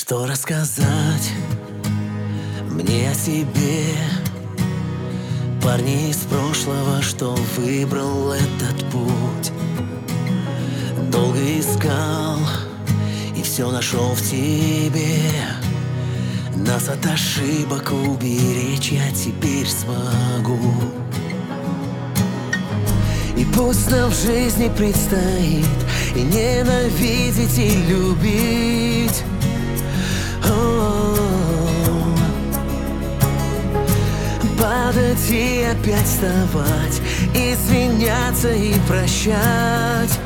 Что рассказать мне о себе, парни из прошлого, что выбрал этот путь. Долго искал и все нашел в тебе. Нас от ошибок уберечь я теперь смогу. И пусть нам в жизни предстоит и ненавидеть, и любить. Падать и опять вставать, извиняться и прощать.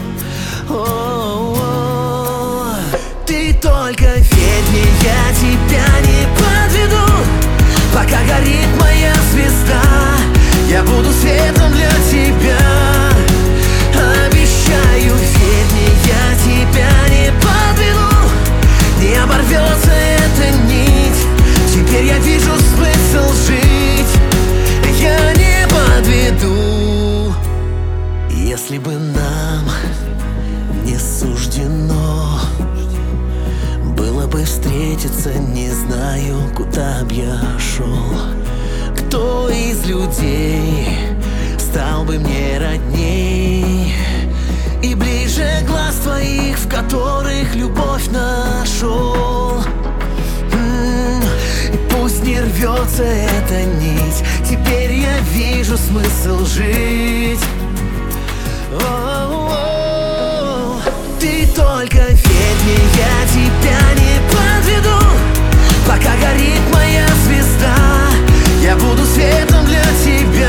Ты только верь мне, я тебя не подведу. Пока горит моя звезда, я буду светом для тебя. Обещаю, верь мне, я тебя не подведу. Не оборвется эта нить, теперь я вижу смысл жить. Я не подведу. Если бы нам не суждено было бы встретиться, не знаю, куда б я шел. Кто из людей стал бы мне родней и ближе глаз твоих, в которых любовь нашел. И пусть не рвется эта нить, теперь я вижу смысл жить. Ты только верь мне, я тебя не подведу. Пока горит моя звезда, я буду светом для тебя.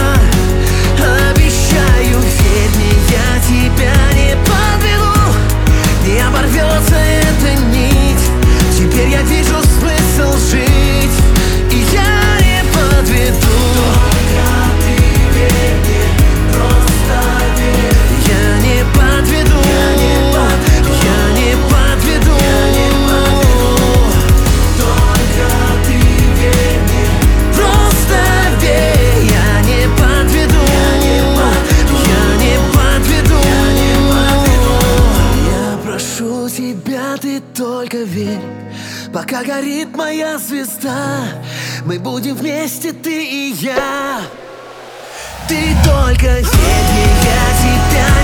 Обещаю, верь мне, я тебя не подведу. Не оборвется эта нить, теперь я вижу смысл жить. И я не подведу. Только ты верь мне, просто верь. Я не подведу. Я не подведу. Я не подведу. Я не подведу. Только ты верь мне, просто верь. Я не подведу. Я не подведу. Я не подведу. Я не подведу. Я прошу тебя, ты только верь. Пока горит моя звезда, мы будем вместе, ты и я. Ты только верь мне, я тебя